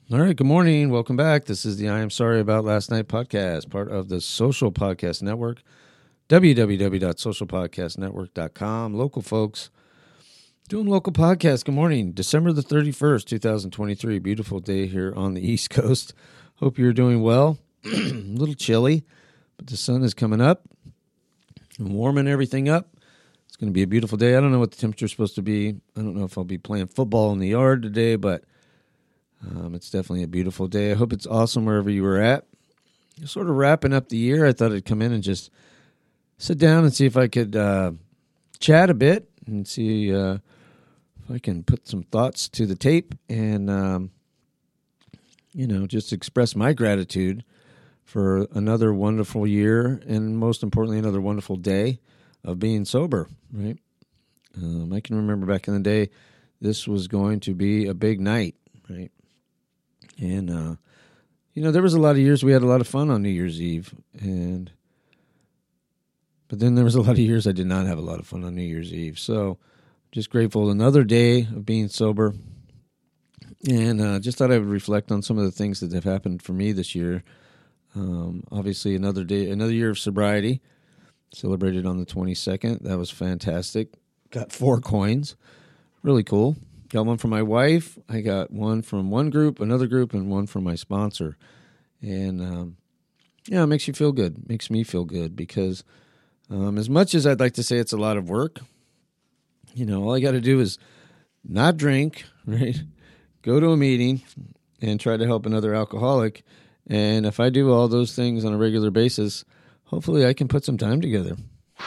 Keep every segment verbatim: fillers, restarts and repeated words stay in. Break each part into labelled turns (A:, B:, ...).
A: All right, good morning. Welcome back. This is the I Am Sorry About Last Night podcast, part of the Social Podcast Network, w w w dot social podcast network dot com. Local folks doing local podcasts. Good morning. December the thirty-first, twenty twenty-three. Beautiful day here on the East Coast. Hope you're doing well. A little chilly, but the sun is coming up and warming everything up. It's going to be a beautiful day. I don't know what the temperature is supposed to be. I don't know if I'll be playing football in the yard today, but Um, it's definitely a beautiful day. I hope it's awesome wherever you were at. Sort of wrapping up the year, I thought I'd come in and just sit down and see if I could uh, chat a bit and see uh, if I can put some thoughts to the tape and, um, you know, just express my gratitude for another wonderful year and, most importantly, another wonderful day of being sober, right? Um, I can remember back in the day, this was going to be a big night, right? And, uh, you know, there was a lot of years we had a lot of fun on New Year's Eve. and But then there was a lot of years I did not have a lot of fun on New Year's Eve. So just grateful another day of being sober. And uh, just thought I would reflect on some of the things that have happened for me this year. Um, obviously, another day, another year of sobriety. Celebrated on the twenty-second. That was fantastic. Got four coins. Really cool. Got one from my wife. I got one from one group, another group, and one from my sponsor. And, um, yeah, it makes you feel good. Makes me feel good because um, as much as I'd like to say it's a lot of work, you know, all I got to do is not drink, right? Go to a meeting and try to help another alcoholic. And if I do all those things on a regular basis, hopefully I can put some time together.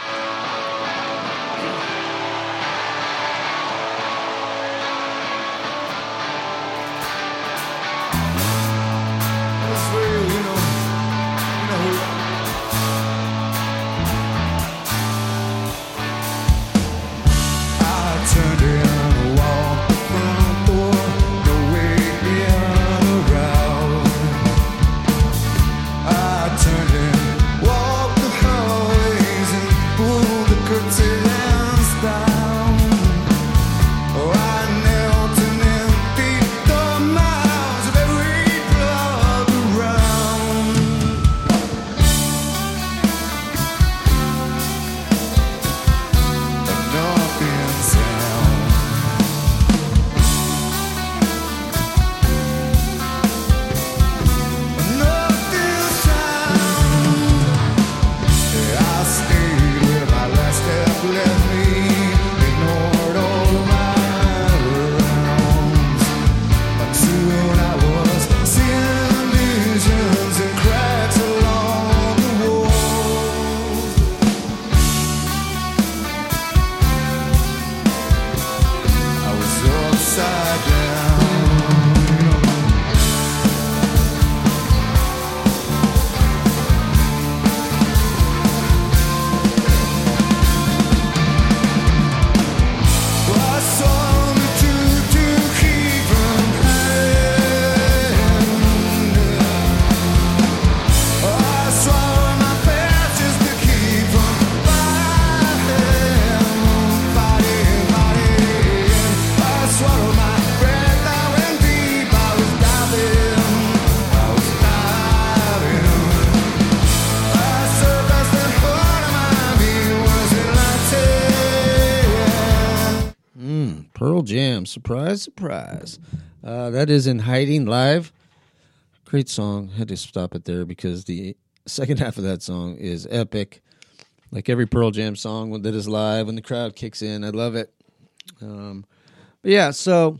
A: Pearl Jam, surprise, surprise. Uh, that is In Hiding live. Great song. Had to stop it there because the second half of that song is epic. Like every Pearl Jam song that is live when the crowd kicks in. I love it. Um, but yeah, so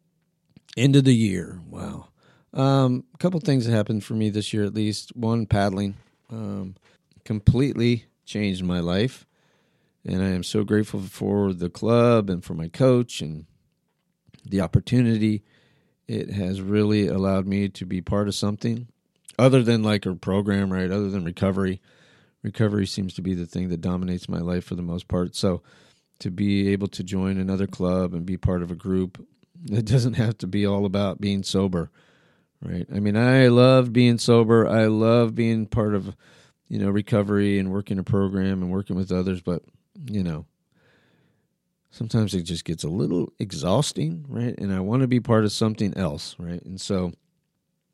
A: end of the year. Wow. Um, a couple things that happened for me this year at least. One, paddling. Um, completely changed my life. And I am so grateful for the club and for my coach and the opportunity. It has really allowed me to be part of something other than like a program, right? Other than recovery. Recovery seems to be the thing that dominates my life for the most part. So to be able to join another club and be part of a group, it doesn't have to be all about being sober, right? I mean, I love being sober. I love being part of, you know, recovery and working a program and working with others, but you know, sometimes it just gets a little exhausting, right? And I want to be part of something else, right? And so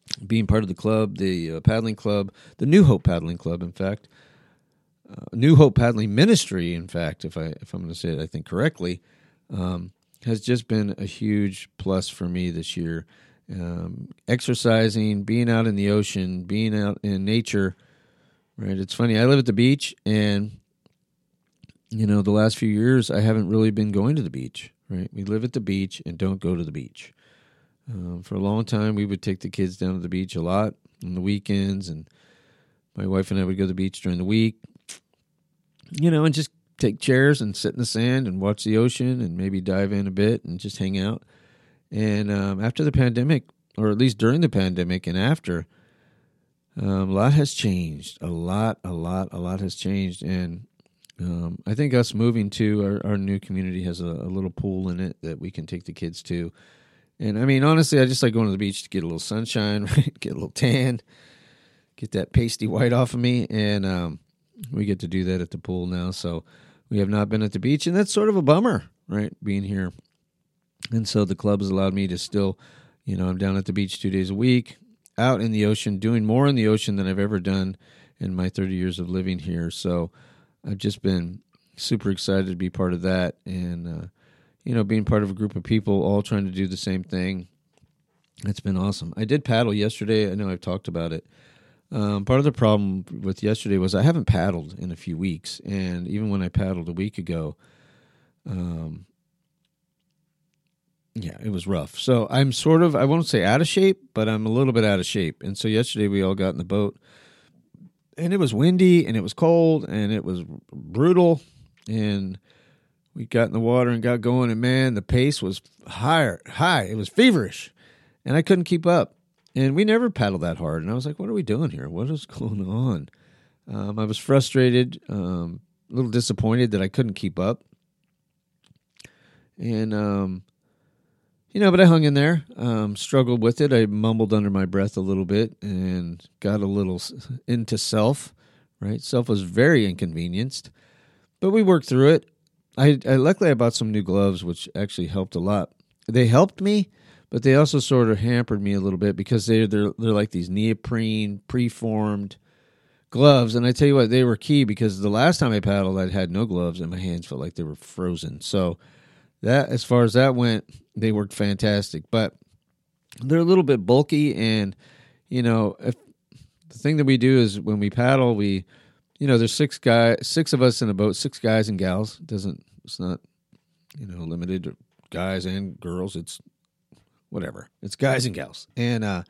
A: being part of the club, the uh, paddling club, the New Hope Paddling Club, in fact, uh, New Hope Paddling Ministry, in fact, if I if I'm going to say it, I think correctly, um, has just been a huge plus for me this year. Um, exercising, being out in the ocean, being out in nature. Right, it's funny. I live at the beach, and you know, the last few years I haven't really been going to the beach. Right, we live at the beach and don't go to the beach. Um, for a long time, we would take the kids down to the beach a lot on the weekends, and my wife and I would go to the beach during the week, you know, and just take chairs and sit in the sand and watch the ocean and maybe dive in a bit and just hang out. And um, after the pandemic, or at least during the pandemic and after, um, a lot has changed. A lot, a lot, a lot has changed. And um, I think us moving to our, our new community has a, a little pool in it that we can take the kids to. And, I mean, honestly, I just like going to the beach to get a little sunshine, right? Get a little tan, get that pasty white off of me, and um, we get to do that at the pool now. So we have not been at the beach, and that's sort of a bummer, right, being here. And so the club has allowed me to still, you know, I'm down at the beach two days a week, out in the ocean, doing more in the ocean than I've ever done in my thirty years of living here. So I've just been super excited to be part of that, and uh you know, being part of a group of people all trying to do the same thing. It's been awesome. I did paddle yesterday. I know I've talked about it. Um, part of the problem with yesterday was I haven't paddled in a few weeks. And even when I paddled a week ago, um, yeah, it was rough. So I'm sort of, I won't say out of shape, but I'm a little bit out of shape. And so yesterday we all got in the boat, and it was windy, and it was cold, and it was brutal, and we got in the water and got going, and man, the pace was higher, high. It was feverish, and I couldn't keep up. And we never paddled that hard. And I was like, what are we doing here? What is going on? Um, I was frustrated, um, a little disappointed that I couldn't keep up. And, um, you know, but I hung in there, um, struggled with it. I mumbled under my breath a little bit and got a little into self, right? Self was very inconvenienced, but we worked through it. I, I luckily I bought some new gloves, which actually helped a lot. They helped me, but they also sort of hampered me a little bit because they they're they're like these neoprene preformed gloves, and I tell you what, they were key because the last time I paddled, I'd had no gloves and my hands felt like they were frozen. So that, as far as that went, they worked fantastic. But they're a little bit bulky, and you know, if, the thing that we do is when we paddle, we You know, there's six guys, six of us in a boat, six guys and gals. It doesn't, it's not, you know, limited to guys and girls. It's whatever. It's guys and gals. And uh,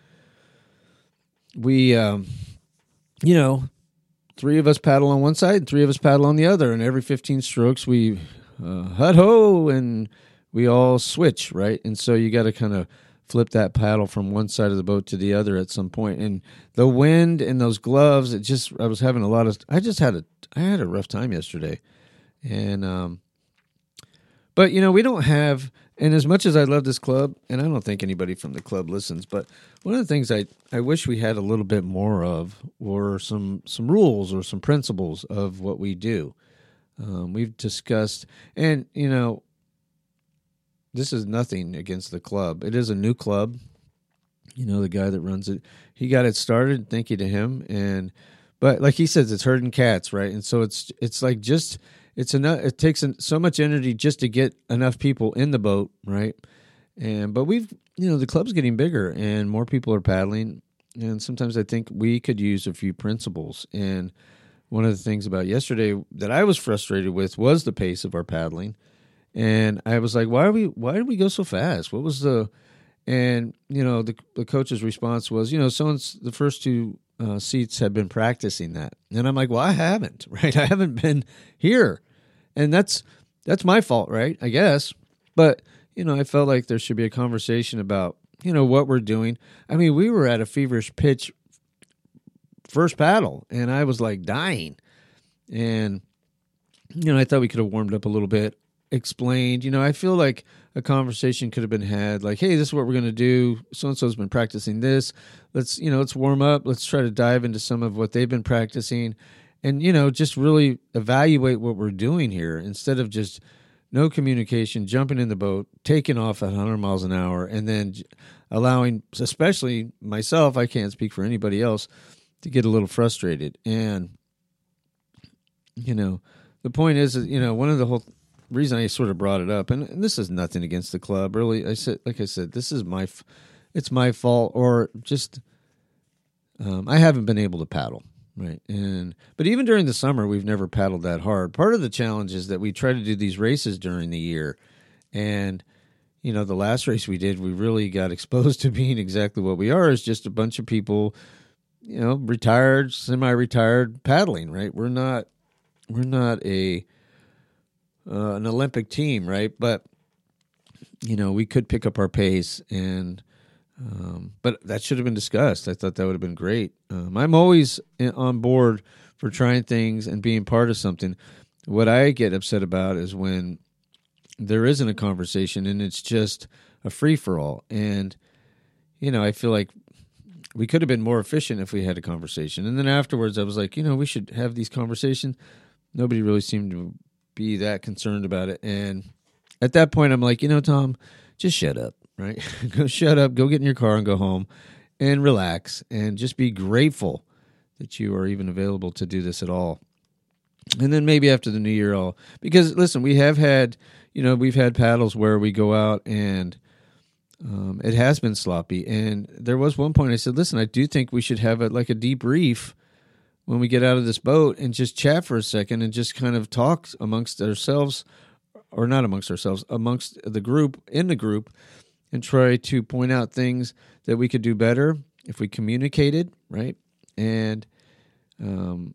A: we, um, you know, three of us paddle on one side and three of us paddle on the other. And every fifteen strokes, we uh, hut-ho, and we all switch, right? And so you got to kind of flip that paddle from one side of the boat to the other at some point. And the wind and those gloves, it just, I was having a lot of, I just had a, I had a rough time yesterday. And, um, but you know, we don't have, and as much as I love this club, and I don't think anybody from the club listens, but one of the things I, I wish we had a little bit more of were some, some rules or some principles of what we do. Um, we've discussed, and you know, this is nothing against the club. It is a new club. You know, the guy that runs it, he got it started. Thank you to him. And but like he says, it's herding cats, right? And so it's it's like just it's enough. It takes so much energy just to get enough people in the boat, right? And but we've you know the club's getting bigger and more people are paddling. And sometimes I think we could use a few principles. And one of the things about yesterday that I was frustrated with was the pace of our paddling. And I was like, why are we, why did we go so fast? What was the, and, you know, the, the coach's response was, you know, someone's, the first two uh, seats have been practicing that. And I'm like, well, I haven't, right? I haven't been here. And that's, that's my fault, right? I guess. But, you know, I felt like there should be a conversation about, you know, what we're doing. I mean, we were at a feverish pitch first paddle, and I was like dying. And, you know, I thought we could have warmed up a little bit. Explained, you know, I feel like a conversation could have been had like, hey, this is what we're going to do. So-and-so's been practicing this. Let's, you know, let's warm up. Let's try to dive into some of what they've been practicing and, you know, just really evaluate what we're doing here instead of just no communication, jumping in the boat, taking off at one hundred miles an hour, and then allowing, especially myself, I can't speak for anybody else, to get a little frustrated. And, you know, the point is, you know, one of the whole reason I sort of brought it up, and, and this is nothing against the club, really. I said, like I said, this is my, it's my fault, or just, um, I haven't been able to paddle. Right. And but even during the summer, we've never paddled that hard. Part of the challenge is that we try to do these races during the year. And, you know, the last race we did, we really got exposed to being exactly what we are, is just a bunch of people, you know, retired, semi-retired paddling, right? We're not we're not a uh, an Olympic team, right? But, you know, we could pick up our pace, and Um, but that should have been discussed. I thought that would have been great. Um, I'm always on board for trying things and being part of something. What I get upset about is when there isn't a conversation and it's just a free-for-all. And, you know, I feel like we could have been more efficient if we had a conversation. And then afterwards I was like, you know, we should have these conversations. Nobody really seemed to be that concerned about it. And at that point I'm like, you know, Tom, just shut up. Right? Go shut up, go get in your car and go home and relax and just be grateful that you are even available to do this at all. And then maybe after the new year, I'll, because listen, we have had, you know, we've had paddles where we go out and um, it has been sloppy. And there was one point I said, listen, I do think we should have a, like a debrief when we get out of this boat and just chat for a second and just kind of talk amongst ourselves, or not amongst ourselves, amongst the group, in the group, and try to point out things that we could do better if we communicated, right? And um,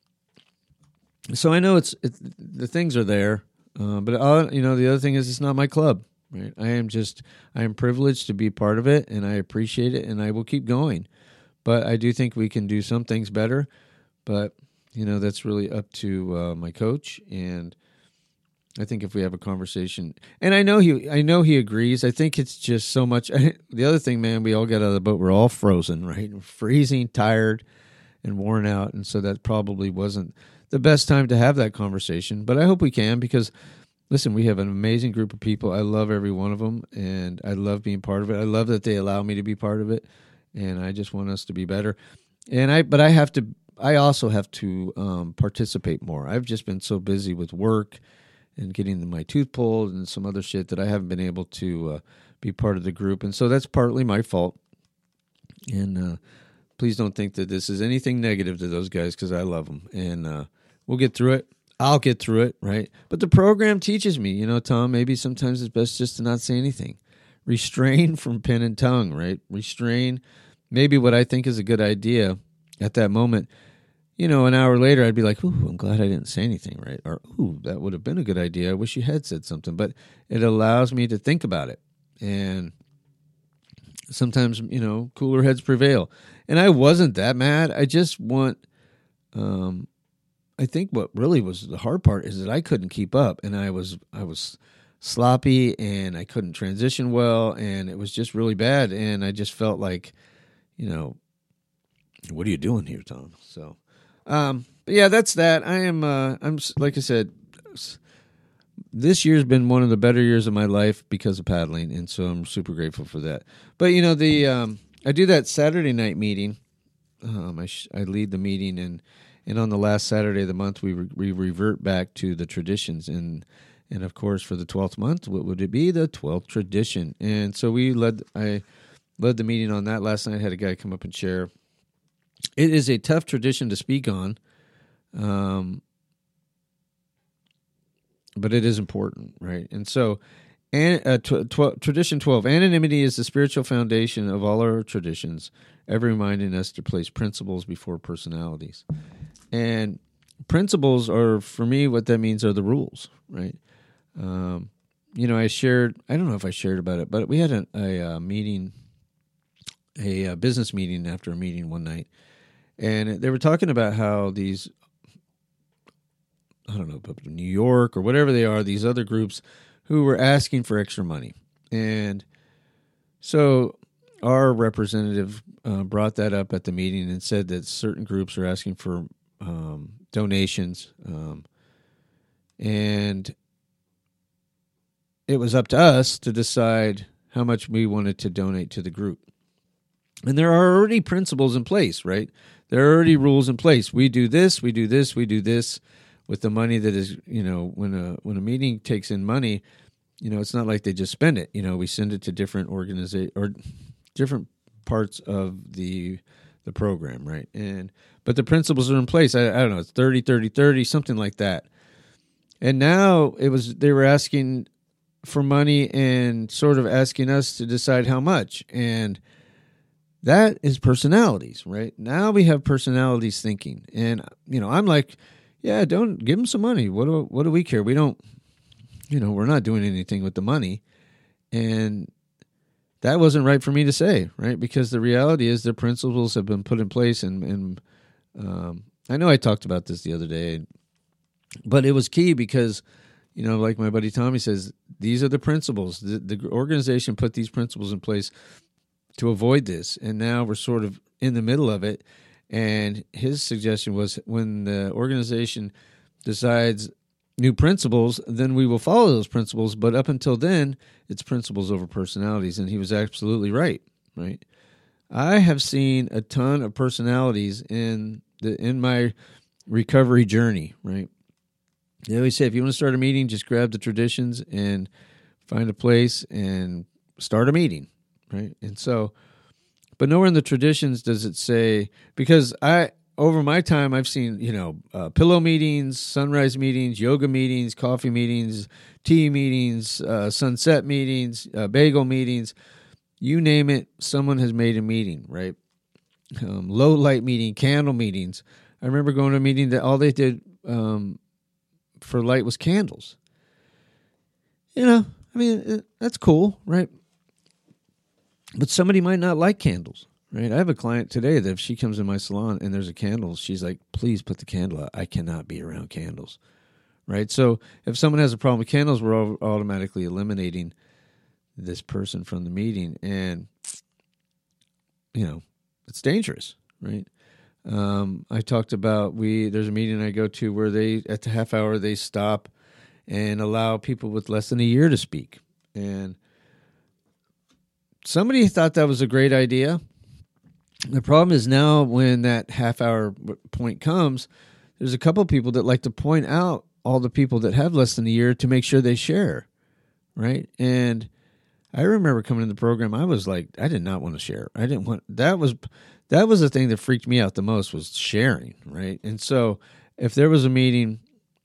A: so I know it's, it's the things are there, uh, but uh, you know, the other thing is it's not my club, right? I am just I am privileged to be part of it, and I appreciate it, and I will keep going. But I do think we can do some things better. But you know, that's really up to uh, my coach, and I think if we have a conversation, and I know he, I know he agrees. I think it's just so much. The other thing, man, we all got out of the boat. We're all frozen, right? We're freezing, tired, and worn out, and so that probably wasn't the best time to have that conversation. But I hope we can, because listen, we have an amazing group of people. I love every one of them, and I love being part of it. I love that they allow me to be part of it, and I just want us to be better. And I, but I have to. I also have to um, participate more. I've just been so busy with work and getting my tooth pulled and some other shit that I haven't been able to uh, be part of the group. And so that's partly my fault. And uh, please don't think that this is anything negative to those guys, because I love them. And uh, we'll get through it. I'll get through it, right? But the program teaches me, you know, Tom, maybe sometimes it's best just to not say anything. Restrain from pen and tongue, right? Restrain maybe what I think is a good idea at that moment. You know, an hour later, I'd be like, ooh, I'm glad I didn't say anything, right? Or, ooh, that would have been a good idea. I wish you had said something. But it allows me to think about it. And sometimes, you know, cooler heads prevail. And I wasn't that mad. I just want, um, I think what really was the hard part is that I couldn't keep up. And I was, I was sloppy, and I couldn't transition well. And it was just really bad. And I just felt like, you know, what are you doing here, Tom? So... Um, but yeah, that's that. I am, uh, I'm, like I said, this year's been one of the better years of my life because of paddling. And so I'm super grateful for that. But you know, the, um, I do that Saturday night meeting. Um, I, sh- I lead the meeting, and, and on the last Saturday of the month, we, re- we revert back to the traditions. And, and of course, for the twelfth month, what would it be? The twelfth tradition. And so we led, I led the meeting on that last night. I had a guy come up and share. It is a tough tradition to speak on, um, but it is important, right? And so, and, uh, tw- tw- tradition twelve, anonymity is the spiritual foundation of all our traditions, ever reminding us to place principles before personalities. And principles are, for me, what that means are the rules, right? Um, you know, I shared, I don't know if I shared about it, but we had a, a, a meeting, a, a business meeting after a meeting one night. And they were talking about how these, I don't know, New York or whatever they are, these other groups who were asking for extra money. And so our representative uh, brought that up at the meeting and said that certain groups are asking for um, donations. Um, and it was up to us to decide how much we wanted to donate to the group. And there are already principles in place, right? There are already rules in place. We do this, we do this, we do this with the money that is, you know, when a when a meeting takes in money, you know, it's not like they just spend it. You know, we send it to different organiza- or different parts of the the program, right? And but the principles are in place. I, I don't know, it's thirty, thirty, thirty, something like that. And now it was they were asking for money and sort of asking us to decide how much. And that is personalities, right? Now we have personalities thinking. And, you know, I'm like, yeah, don't give them some money. What do, what do we care? We don't, you know, we're not doing anything with the money. And that wasn't right for me to say, right? Because the reality is the principles have been put in place. And, and um, I know I talked about this the other day, but it was key because, you know, like my buddy Tommy says, these are the principles. The, the organization put these principles in place to avoid this, and now we're sort of in the middle of it. And his suggestion was when the organization decides new principles, then we will follow those principles, but up until then, it's principles over personalities, and he was absolutely right, right? I have seen a ton of personalities in the in my recovery journey, right? They always say, if you want to start a meeting, just grab the traditions and find a place and start a meeting. Right. And so, but nowhere in the traditions does it say, because I, over my time, I've seen, you know, uh, pillow meetings, sunrise meetings, yoga meetings, coffee meetings, tea meetings, uh, sunset meetings, uh, bagel meetings, you name it, someone has made a meeting, right? Um, low light meeting, candle meetings. I remember going to a meeting that all they did um, for light was candles. You know, I mean, that's cool, right? But somebody might not like candles, right? I have a client today that if she comes in my salon and there's a candle, she's like, please put the candle out. I cannot be around candles, right? So if someone has a problem with candles, we're automatically eliminating this person from the meeting. And, you know, it's dangerous, right? Um, I talked about, we there's a meeting I go to where they, at the half hour, they stop and allow people with less than a year to speak. And somebody thought that was a great idea. The problem is now when that half hour point comes, there's a couple of people that like to point out all the people that have less than a year to make sure they share, right? And I remember coming in the program, I was like, I did not want to share. I didn't want, that was, that was the thing that freaked me out the most was sharing, right? And so if there was a meeting,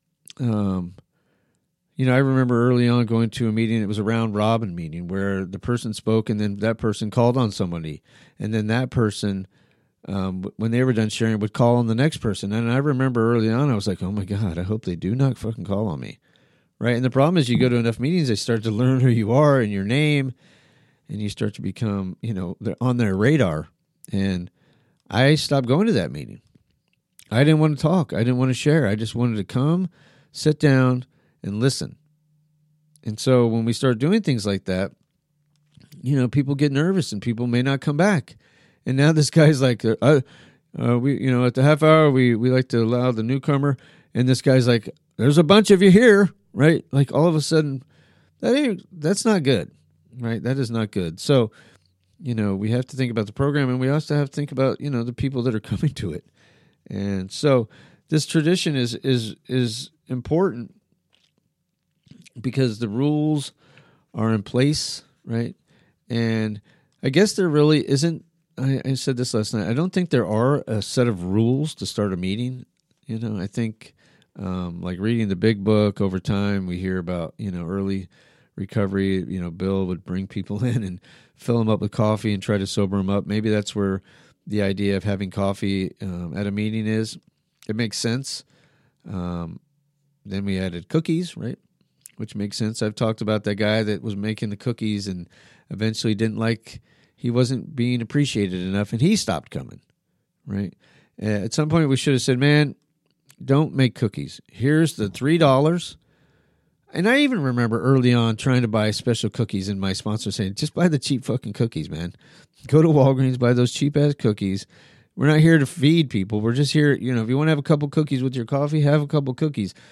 A: um, you know, I remember early on going to a meeting, it was a round robin meeting where the person spoke and then that person called on somebody. And then that person, um, when they were done sharing, would call on the next person. And I remember early on, I was like, oh my God, I hope they do not fucking call on me. Right? And the problem is you go to enough meetings, they start to learn who you are and your name, and you start to become, you know, they're on their radar. And I stopped going to that meeting. I didn't want to talk. I didn't want to share. I just wanted to come, sit down, and listen. And so when we start doing things like that, you know, people get nervous and people may not come back. And now this guy's like, uh, uh, we, you know, at the half hour, we, we like to allow the newcomer. And this guy's like, there's a bunch of you here, right? Like all of a sudden, that ain't, that's not good, right? That is not good. So, you know, we have to think about the program and we also have to think about, you know, the people that are coming to it. And so this tradition is, is, is important because the rules are in place, right? And I guess there really isn't, I, I said this last night, I don't think there are a set of rules to start a meeting. You know, I think um, like reading the big book over time, we hear about, you know, early recovery, you know, Bill would bring people in and fill them up with coffee and try to sober them up. Maybe that's where the idea of having coffee um, at a meeting is. It makes sense. Um, then we added cookies, right? Which makes sense. I've talked about that guy that was making the cookies and eventually didn't like, he wasn't being appreciated enough and he stopped coming, right? Uh, at some point we should have said, man, don't make cookies. Here's the three dollars. And I even remember early on trying to buy special cookies and my sponsor saying, just buy the cheap fucking cookies, man. Go to Walgreens, buy those cheap-ass cookies. We're not here to feed people. We're just here, you know, if you want to have a couple cookies with your coffee, have a couple cookies.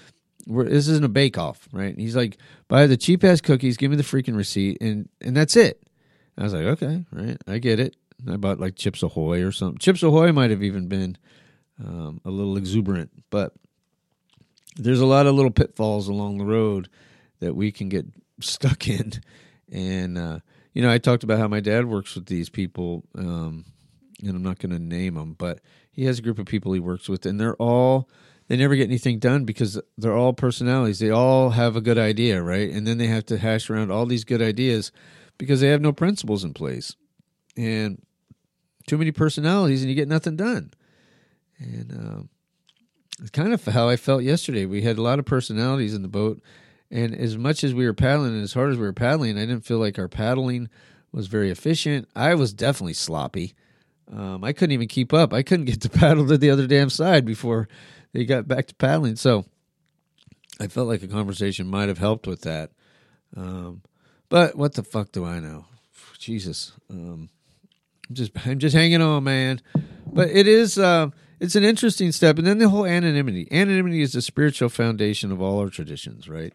A: we're, this isn't a bake-off, right? And he's like, buy the cheap-ass cookies, give me the freaking receipt, and, and that's it. And I was like, okay, right, I get it. And I bought like Chips Ahoy or something. Chips Ahoy might have even been um, a little exuberant, but there's a lot of little pitfalls along the road that we can get stuck in. And, uh, you know, I talked about how my dad works with these people, um, and I'm not going to name them, but he has a group of people he works with, and they're all, they never get anything done because they're all personalities. They all have a good idea, right? And then they have to hash around all these good ideas because they have no principles in place. And too many personalities, and you get nothing done. And um, it's kind of how I felt yesterday. We had a lot of personalities in the boat, and as much as we were paddling and as hard as we were paddling, I didn't feel like our paddling was very efficient. I was definitely sloppy. Um, I couldn't even keep up. I couldn't get to paddle to the other damn side before they got back to paddling. So I felt like a conversation might have helped with that. Um, but what the fuck do I know? Jesus. Um, I'm just, I'm just hanging on, man. But it is, uh, it's an interesting step. And then the whole anonymity. Anonymity is the spiritual foundation of all our traditions, right?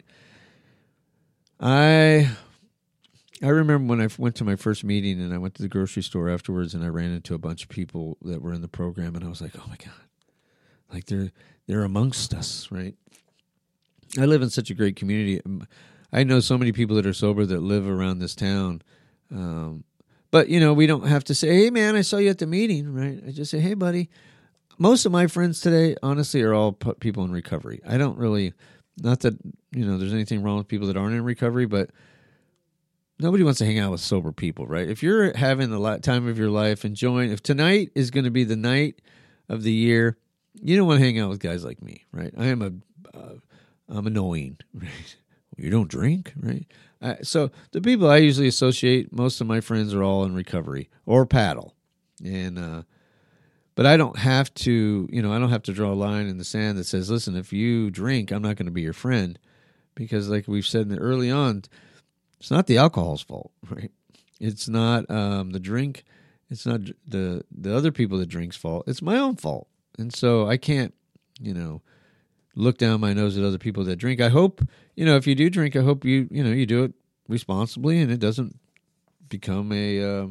A: I... I remember when I went to my first meeting and I went to the grocery store afterwards and I ran into a bunch of people that were in the program and I was like, oh my God, like they're, they're amongst us, right? I live in such a great community. I know so many people that are sober that live around this town. Um, but, you know, we don't have to say, hey, man, I saw you at the meeting, right? I just say, hey, buddy. Most of my friends today, honestly, are all people in recovery. I don't really, not that, you know, there's anything wrong with people that aren't in recovery, but nobody wants to hang out with sober people, right? If you're having the time of your life, enjoying, if tonight is going to be the night of the year, you don't want to hang out with guys like me, right? I am a, uh, I'm annoying, right? You don't drink, right? Uh, so the people I usually associate, most of my friends are all in recovery or paddle, and uh, but I don't have to, you know, I don't have to draw a line in the sand that says, listen, if you drink, I'm not going to be your friend, because like we've said early on. It's not the alcohol's fault, right? It's not um, the drink. It's not the the other people that drink's fault. It's my own fault. And so I can't, you know, look down my nose at other people that drink. I hope, you know, if you do drink, I hope you, you know, you do it responsibly and it doesn't become a, uh,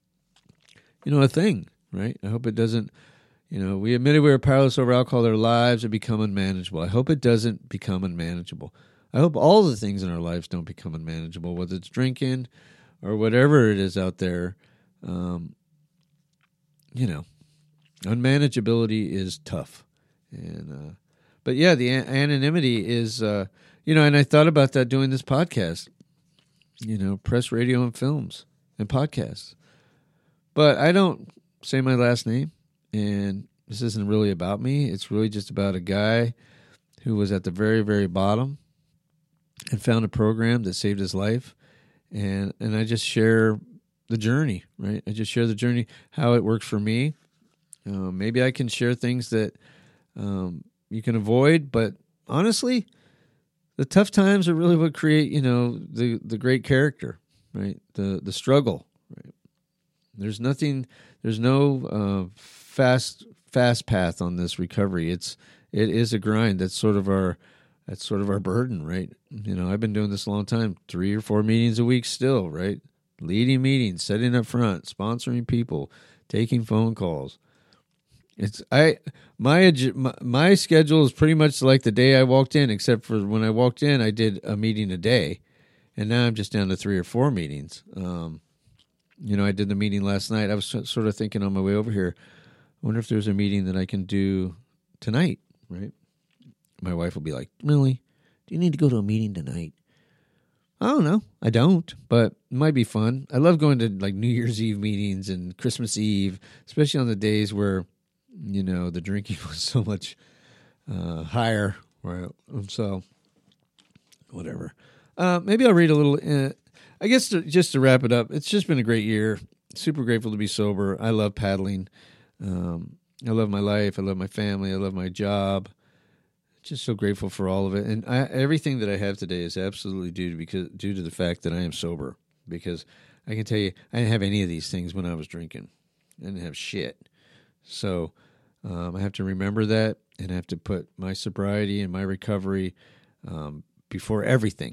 A: you know, a thing, right? I hope it doesn't, you know, we admitted we were powerless over alcohol. Their lives have become unmanageable. I hope it doesn't become unmanageable. I hope all the things in our lives don't become unmanageable, whether it's drinking or whatever it is out there. Um, you know, unmanageability is tough. And, uh, but yeah, the an- anonymity is, uh, you know, and I thought about that doing this podcast, you know, press, radio, and films and podcasts. But I don't say my last name, and this isn't really about me. It's really just about a guy who was at the very, very bottom and found a program that saved his life. And and I just share the journey, right? I just share the journey, how it works for me. Uh, maybe I can share things that um, you can avoid, but honestly, the tough times are really what create, you know, the, the great character, right? The the struggle, right? There's nothing, there's no uh, fast fast path on this recovery. It's it is a grind. That's sort of our That's sort of our burden, right? You know, I've been doing this a long time, three or four meetings a week still, right? Leading meetings, sitting up front, sponsoring people, taking phone calls. It's I my my, my schedule is pretty much like the day I walked in, except for when I walked in, I did a meeting a day, and now I'm just down to three or four meetings. Um, you know, I did the meeting last night. I was sort of thinking on my way over here, I wonder if there's a meeting that I can do tonight, right? My wife will be like, really? Do you need to go to a meeting tonight? I don't know. I don't, but it might be fun. I love going to like New Year's Eve meetings and Christmas Eve, especially on the days where, you know, the drinking was so much uh, higher. Right? So, whatever. Uh, maybe I'll read a little. Uh, I guess to, just to wrap it up, it's just been a great year. Super grateful to be sober. I love paddling. Um, I love my life. I love my family. I love my job. Just so grateful for all of it, and I, everything that I have today is absolutely due to because due to the fact that I am sober. Because I can tell you, I didn't have any of these things when I was drinking. I didn't have shit. So um, I have to remember that, and I have to put my sobriety and my recovery um, before everything,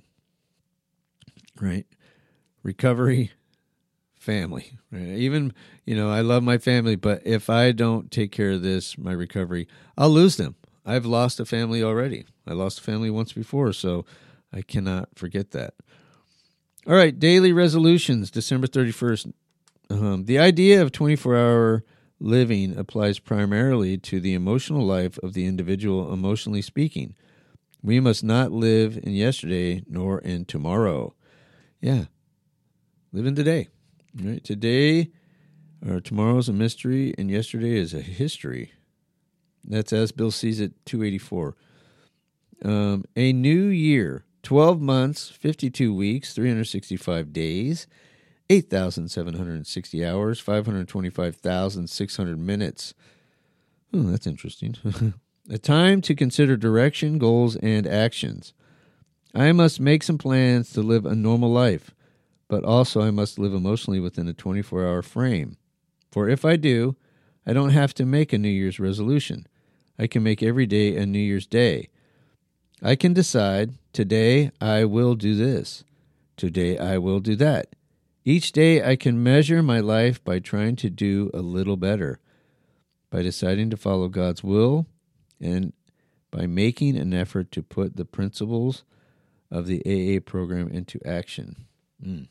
A: right? Recovery, family, right? Even, you know, I love my family, but if I don't take care of this, my recovery, I'll lose them. I've lost a family already. I lost a family once before, so I cannot forget that. All right, daily resolutions, December thirty-first. Um, the idea of twenty-four hour living applies primarily to the emotional life of the individual, emotionally speaking. We must not live in yesterday nor in tomorrow. Yeah, live in today. Right? Today or tomorrow is a mystery, and yesterday is a history. That's as Bill sees it, two eighty-four. Um, a new year, twelve months, fifty-two weeks, three hundred sixty-five days, eight thousand seven hundred sixty hours, five hundred twenty-five thousand six hundred minutes. Oh, that's interesting. A time to consider direction, goals, and actions. I must make some plans to live a normal life, but also I must live emotionally within a twenty-four hour frame. For if I do, I don't have to make a New Year's resolution. I can make every day a New Year's Day. I can decide, today I will do this. Today I will do that. Each day I can measure my life by trying to do a little better, by deciding to follow God's will, and by making an effort to put the principles of the A A program into action. Mm.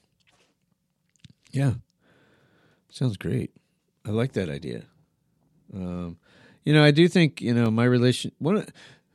A: Yeah, sounds great. I like that idea. Um, you know, I do think, you know, my relation, one,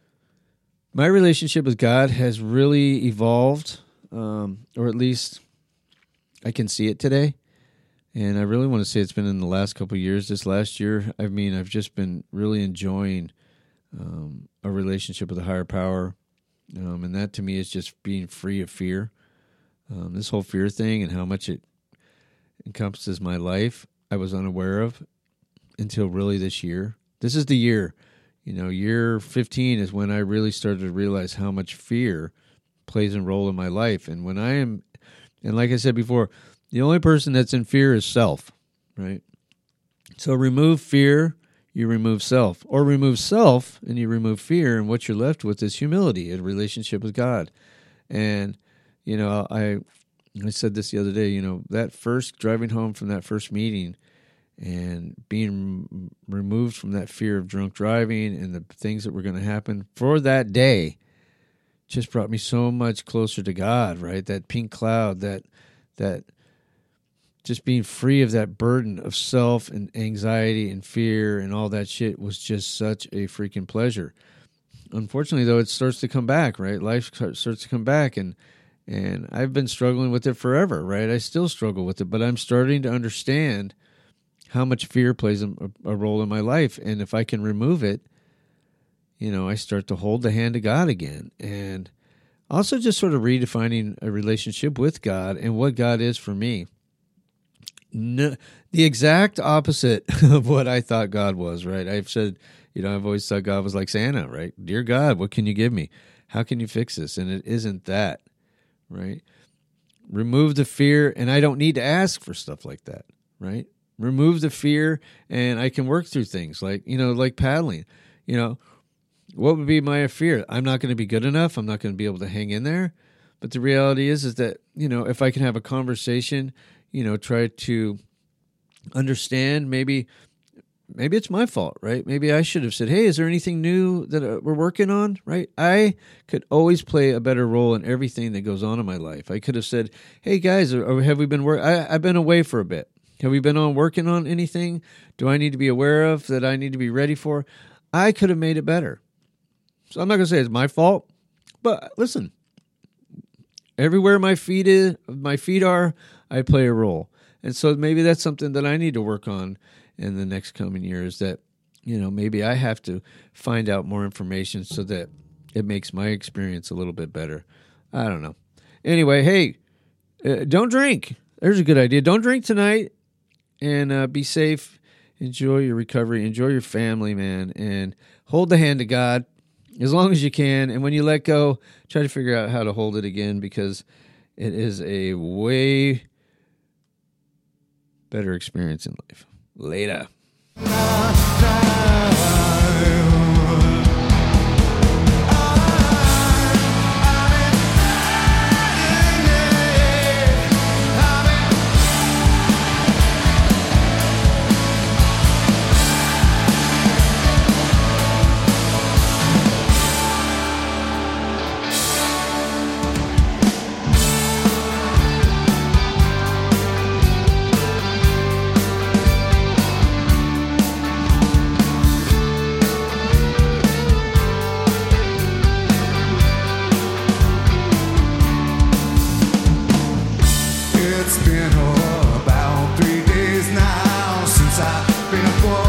A: my relationship with God has really evolved, um, or at least I can see it today. And I really want to say it's been in the last couple of years. This last year, I mean, I've just been really enjoying um, a relationship with a higher power. Um, and that to me is just being free of fear. Um, this whole fear thing and how much it encompasses my life, I was unaware of until really this year. This is the year, you know, year fifteen is when I really started to realize how much fear plays a role in my life. And when I am, and like I said before, the only person that's in fear is self, right? So remove fear, you remove self. Or remove self and you remove fear, and what you're left with is humility, a relationship with God. And, you know, I I said this the other day, you know, that first driving home from that first meeting and being removed from that fear of drunk driving and the things that were going to happen for that day just brought me so much closer to God, right? That pink cloud, that that just being free of that burden of self and anxiety and fear and all that shit was just such a freaking pleasure. Unfortunately, though, it starts to come back, right? Life starts to come back, and and I've been struggling with it forever, right? I still struggle with it, but I'm starting to understand how much fear plays a, a role in my life. And if I can remove it, you know, I start to hold the hand of God again. And also just sort of redefining a relationship with God and what God is for me. No, the exact opposite of what I thought God was, right? I've said, you know, I've always thought God was like Santa, right? Dear God, what can you give me? How can you fix this? And it isn't that, right? Remove the fear, and I don't need to ask for stuff like that, right? Remove the fear, and I can work through things like, you know, like paddling. You know, what would be my fear? I'm not going to be good enough. I'm not going to be able to hang in there. But the reality is, is that, you know, if I can have a conversation, you know, try to understand, maybe, maybe it's my fault, right? Maybe I should have said, hey, is there anything new that uh, we're working on, right? I could always play a better role in everything that goes on in my life. I could have said, hey, guys, or have we been working? I've been away for a bit. Have we been on working on anything? Do I need to be aware of that I need to be ready for? I could have made it better. So I'm not going to say it's my fault, but listen, everywhere my feet is, my feet are, I play a role. And so maybe that's something that I need to work on in the next coming years, that, you know, maybe I have to find out more information so that it makes my experience a little bit better. I don't know. Anyway, hey, uh, don't drink. There's a good idea. Don't drink tonight. And uh, be safe. Enjoy your recovery. Enjoy your family, man. And hold the hand of God as long as you can. And when you let go, try to figure out how to hold it again, because it is a way better experience in life. Later.
B: whoa.